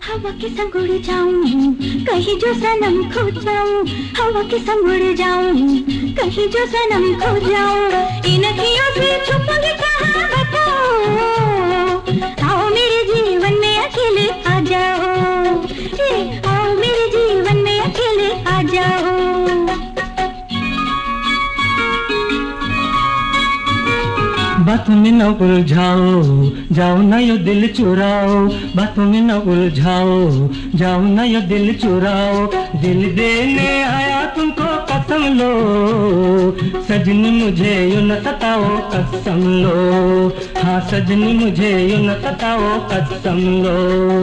हवा के संग उड़ जाऊं, कहीं जो सनम खो जाऊं। हवा के संग उड़ जाऊं, कहीं जो सनम खो जाऊं। इन अखियों से छुप के कहाँ बताऊं। आओ मेरे जीवन में अकेले आ जाओ, आओ मेरे जीवन में अकेले आ जाओ। बातों में न उलझाओ, जाओ ना यो दिल चुराओ। बातों में न उलझाओ, जाओ ना यो दिल चुराओ। दिल देने आया तुमको कसम लो, सजनी मुझे यूं न सताओ कसम लो। हाँ सजनी मुझे यूं न सताओ कसम लो।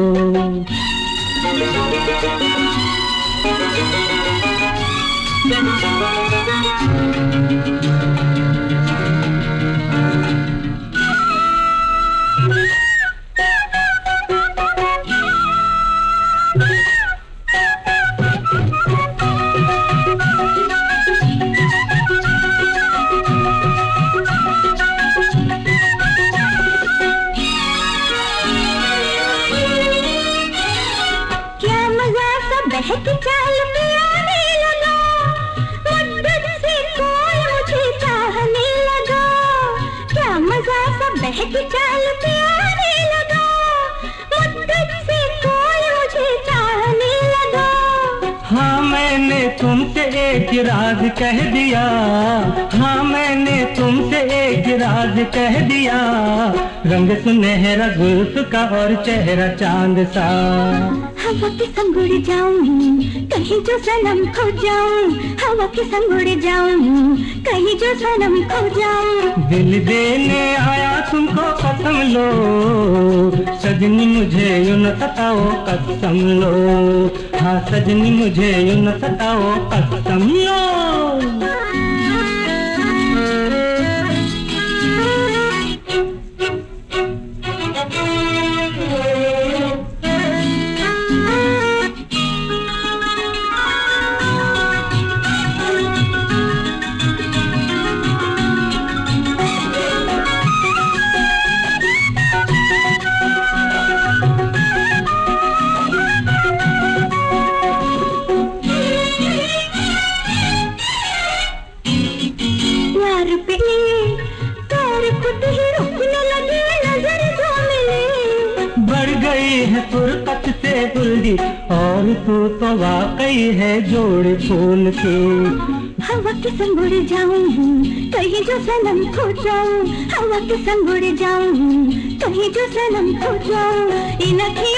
बहक चाल पे आने लगा, मुद्दत से कोई मुझे चाहने लगा। क्या मजा सा बहक चाल पे आने लगा, मुद्दत से कोई मुझे चाहने लगा। हाँ मैंने तुमसे एक राज कह दिया, हाँ मैंने तुमसे एक राज कह दिया। रंग सुनहरा जुल्फ का और चेहरा चांद सा। हवा के संग उड़ जाऊं, कहीं जो सनम खो जाऊं। हवा के संग उड़ जाऊं, कहीं जो सनम खो जाऊं। दिल देने आया तुमको कसम लो, सजनी मुझे यूं न सताओ कसम लो। हाँ सजनी मुझे यूं न सताओ कसम लो। बढ़ गई है फुर्कत से उल्दी और तू तो वाकई है जोड़ फूल की। हवा के संग उड़ जाऊं, कहीं जो सनम खो जाऊं। हवा के संग उड़ जाऊं, कहीं जो सनम खो जाऊं। इन